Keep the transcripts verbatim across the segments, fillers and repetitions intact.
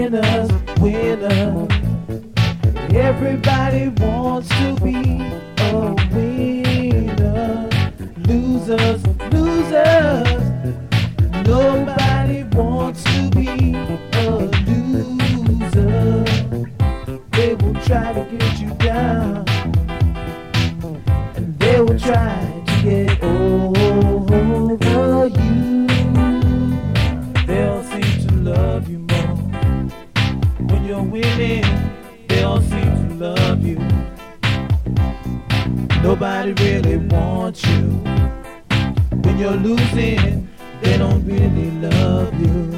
Winners, winners. Everybody wants to be a winner. Losers, losers. Nobody wants to be a loser. They will try to get you down, and they will try to get over you. They'll seem to love you more when you're winning. They all seem to love you. Nobody really wants you when you're losing. They don't really love you.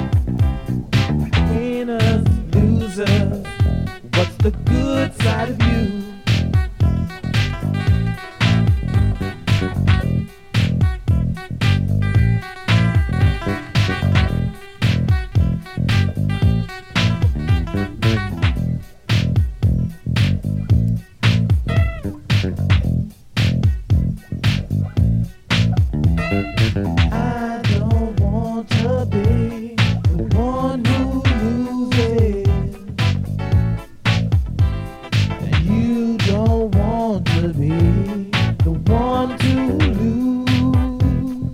Winners, losers. What's the good side of you? I don't want to be the one who loses, and you don't want to be the one to lose.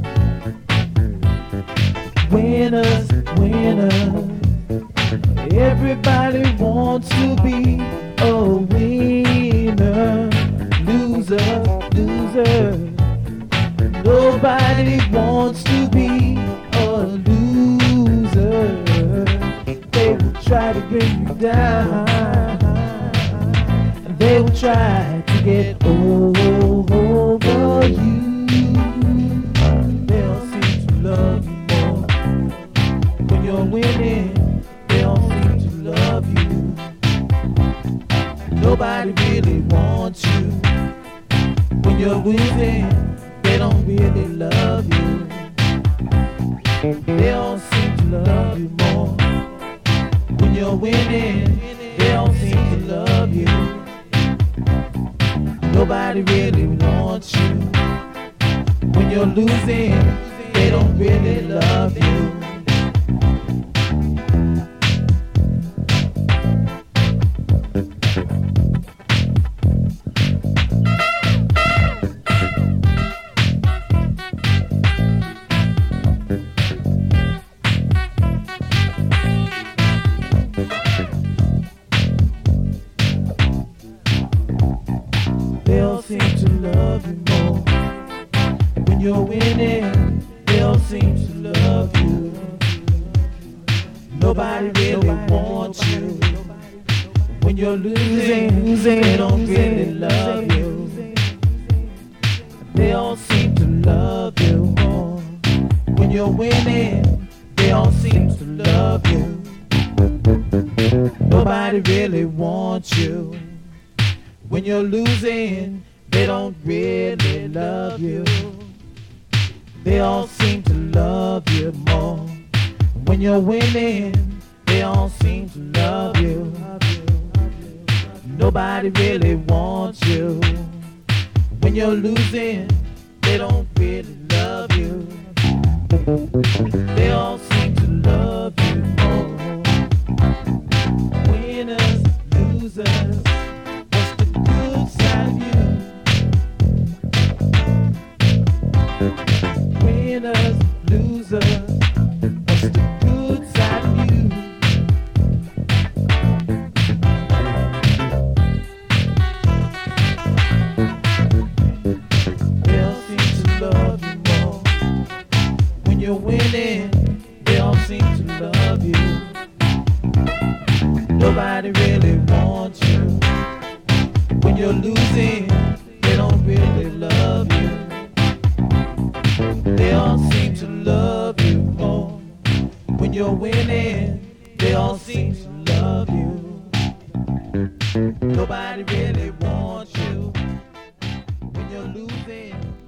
Winners, winners. Everybody wants to be a winner. Loser, loser. Nobody wants to be a loser. They will try to bring you down, and they will try to get over you. They all seem to love you more when you're winning. They all seem to love you. Nobody really wants you when you're losing. They don't really love you. They all seem to love you more when you're winning. They all seem to love you. Nobody really wants you when you're losing. They don't really love you. They all seem to love you more when you're winning. They all seem to love you. Nobody really wants you when you're losing. They don't really love you. They all seem to love you more when you're winning. They all seem to love you. Nobody really wants you when you're losing. They don't really love you. They all seem to love you more when you're winning. They all seem to love you. Nobody really wants you when you're losing. They don't really love you. They all seem to love you more. Winners, losers. Winners, losers, what's the good side of you? They all seem to love you more when you're winning. They all seem to love you. Nobody really wants you when you're losing. They don't really love you. They all seem to love you more when you're winning. They all seem to love you. Nobody really wants you when you're losing.